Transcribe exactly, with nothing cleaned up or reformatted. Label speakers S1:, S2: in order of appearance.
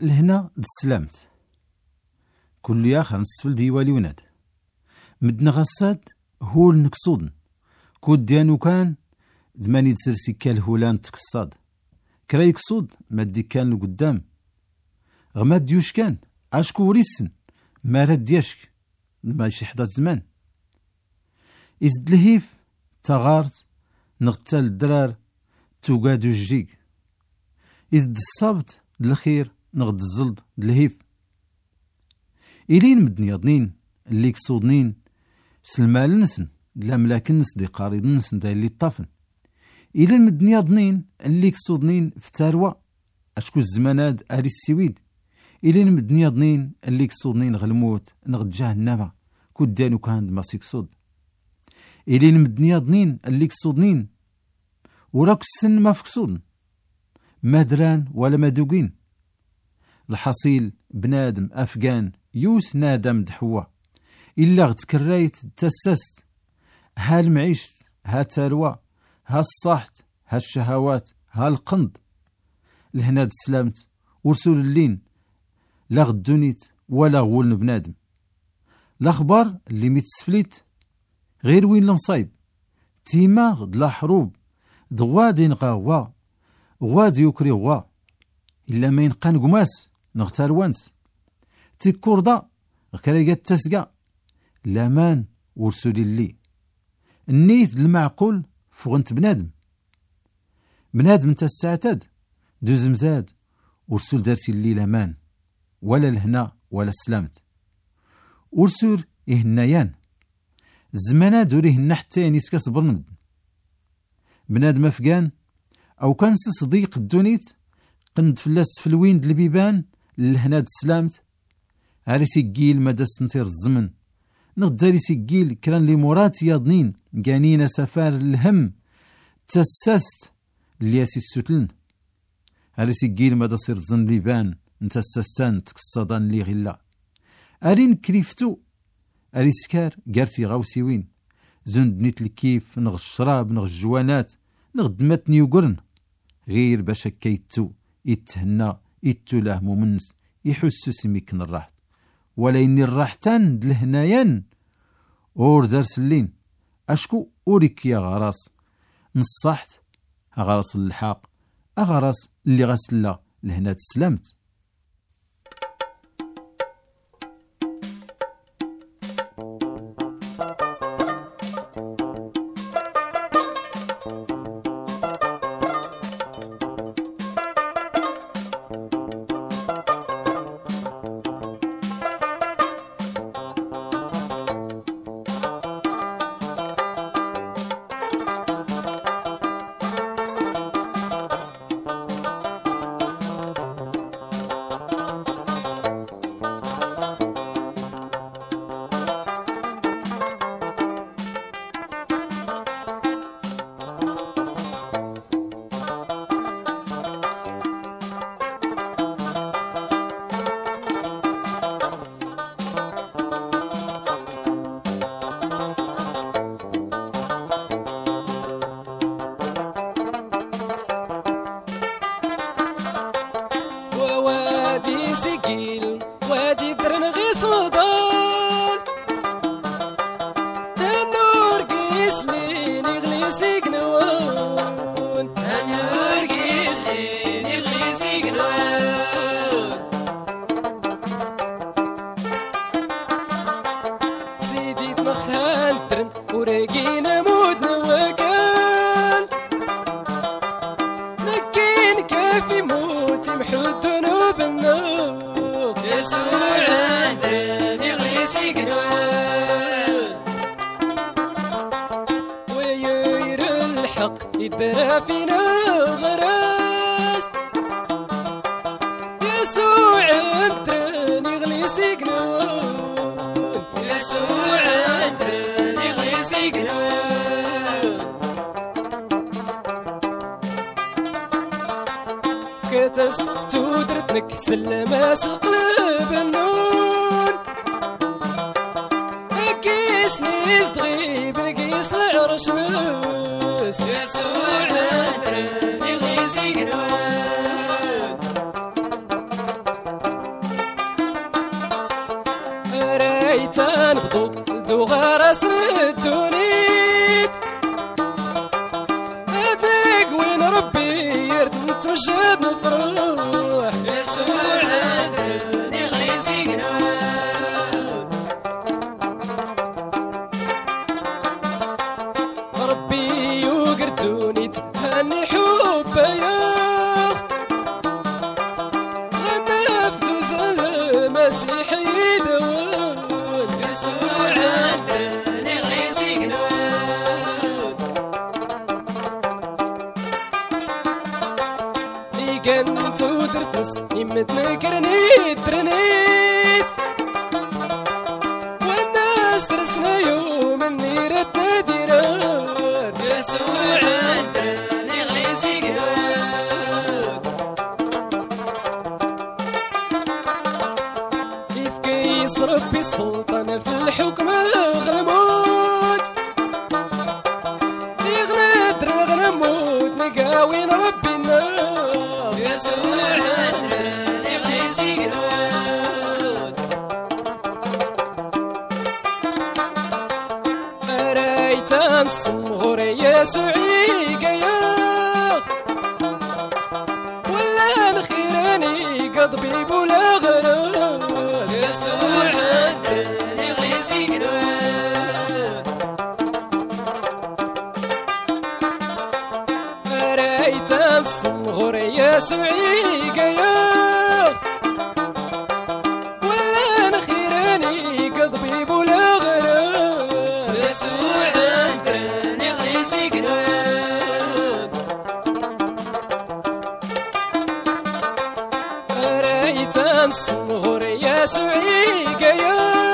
S1: لهنا دسلامت كل يا خنسفل ديوالي وناد مدنا غساد هو المقصود كود ديانو كان دماني تسرسي كالهولان تقصاد كرا يقصود ما دي كان لقدام غما ديوش كان عاشكو وريسن ما راد دياشك ماشي حدا زمان إزد الهيف تغارت نغتال الدرار توقادو الجيق إزد الصابت الخير نغد الزلد الهيف إلين مدني ضنين اللي كصودنين سلمال نسن لا ملاك نس دي قاريض نسن دا اللي طافن إلين مدني ضنين اللي كصودنين في تاروا أشكو الزماناد أري السويد إلين مدني ضنين اللي كصودنين غلموت نغد جهنم كود دانو كان ما سيكصود إلين مدني ضنين اللي كصودنين وراك السن ما فكصودن ما دران ولا ما دوقين الحصيل بنادم أفغان يوس نادم دحوا إلا غد كرايت تسست ها المعيشت ها تاروا ها الصحت ها الشهوات ها القند لهنا دسلامت ورسول اللين لا غدونيت ولا غولن بنادم الأخبار اللي متسفليت غير وين المصايب تيما غد لا حروب دغوادي نغا غوا غوادي يكري غوا إلا ما ينقان قماس نغتار وانس تيكوردا غكرايقات تسقى لامان ورسول اللي النيت المعقول فغنت بنادم بنادم تساعتاد دوز مزاد ورسول دارسي اللي لامان ولا الهنا ولا السلامت ورسول إهنايان الزمانات دوريهن حتى نيسكا صبرن بنادم أفغان أو كان صديق الدونيت قند فلاس فلوين د البيبان لهناد السلامت على سيقيل مدى سنتير الزمن نغدالي سيقيل كران لي مرات ياضنين قانينا سفار الهم تسست لياسي السوتلن على سيقيل مدى صير الزن بيبان نتسستان تكصدان لي غلا أرين كريفتو أري سكار قارتي غاوسيوين زند نيت الكيف نغ الشراب نغ الجوانات نغ دمات نيوغرن غير باش كيتو يتهنى يتولاه ممنس يحسو سميكن الراحت ولا إني الراحتان دلهنايان اور دار سلين أشكو أوريك يا غراس نصحت غراس الحاق أغراس اللي غسلا لهنا تسلمت
S2: وادي سكيل وادي درن غيس وضال النور قيس لين يغلي سيقنون النور قيس لين يغلي سيقنون سيدي تمخال درن ورقينا مودنا وكال نكين كافي موت محود ذنوب النور يسوع درن يغلي سيقنون ويير الحق يدرى فينا غراس يسوع درن يغلي سيقنون يسوع درن يغلي سيقنون كتس تودرتنك سلماس القلب النون كيس نيس دغيب نقيس العرش ماس يسوع درن يغلي سيقنون ريت نبضو دو غرس الدونيت هذاك وين ربي يرد نتمشى نفرح
S3: يسوع درني غيسي قنوات
S2: ربي يقردوني تهني حبيا غنفتو زل مسيحي دوان
S3: يسوع درني غيسي قنوات
S2: كنت ودرت نص يمتنا كرنيت ترنيت والناس رسنا يوم النيرة تديران
S3: يسوع درني غيسي قنوات
S2: كيف كيس ربي السلطنة في الحكم غلموت يغنى درنا غنموت نقاوين ربي النار
S3: يسوع درني غيسي قنوات
S2: ريت الصمغور يسوعي قياق ولا نخيراني قضبي بولا غراس
S3: يسوع درني غيسي قنوات
S2: ريت الصمغور يسوعي قياق ولا نخيراني قضبي بولا غراس
S3: يسوع درني غيسي قنوات
S2: ريت الصمغور يسوعي قياق